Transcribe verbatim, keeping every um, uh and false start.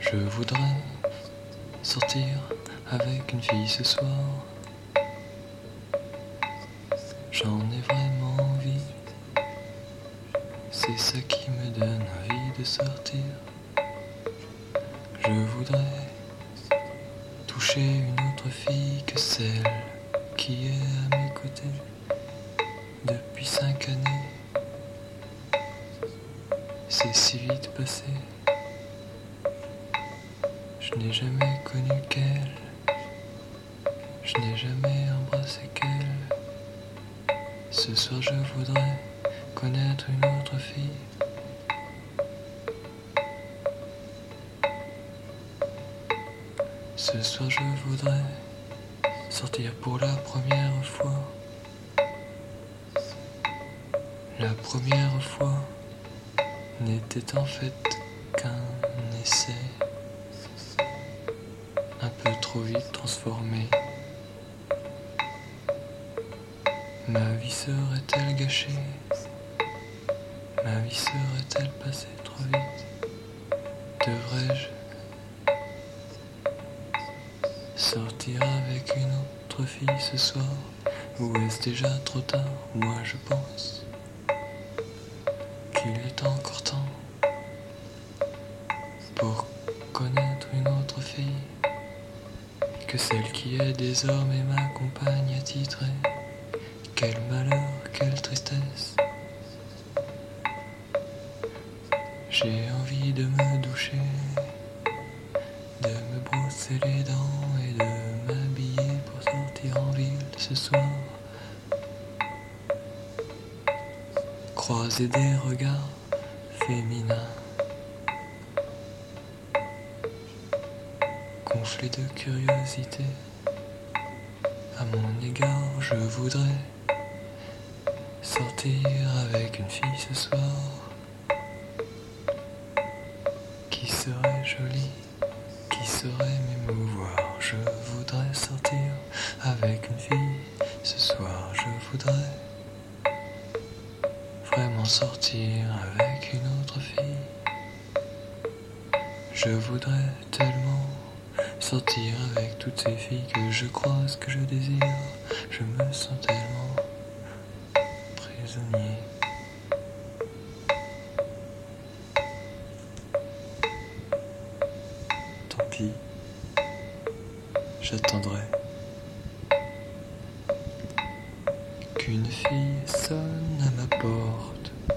Je voudrais sortir avec une fille ce soir. J'en ai vraiment envie. C'est ça qui me donne envie de sortir. Je voudrais toucher une autre fille que celle qui est à mes côtés depuis cinq années. C'est si vite passé. Je n'ai jamais connu qu'elle. Je n'ai jamais embrassé qu'elle. Ce soir je voudrais connaître une autre fille. Ce soir je voudrais sortir pour la première fois. La première fois n'était en fait qu'un essai, un peu trop vite transformé. Ma vie serait-elle gâchée? Ma vie serait-elle passée trop vite? Devrais-je sortir avec une autre fille ce soir? Ou est-ce déjà trop tard? Moi je pense qu'il est encore temps pour connaître une autre fille que celle qui est désormais ma compagne attitrée. Quel malheur, quelle tristesse. J'ai envie de me doucher, de me brosser les dents et de m'habiller pour sortir en ville ce soir. Croiser des regards féminins, gonflés de curiosité. À mon égard, je voudrais sortir avec une fille ce soir qui serait jolie, qui saurait m'émouvoir. Je voudrais sortir avec une fille ce soir. Je voudrais vraiment sortir avec une autre fille. Je voudrais tellement sortir avec toutes ces filles que je croise, que je désire. Je me sens tellement prisonnier. Tant pis, j'attendrai qu'une fille sonne à ma porte.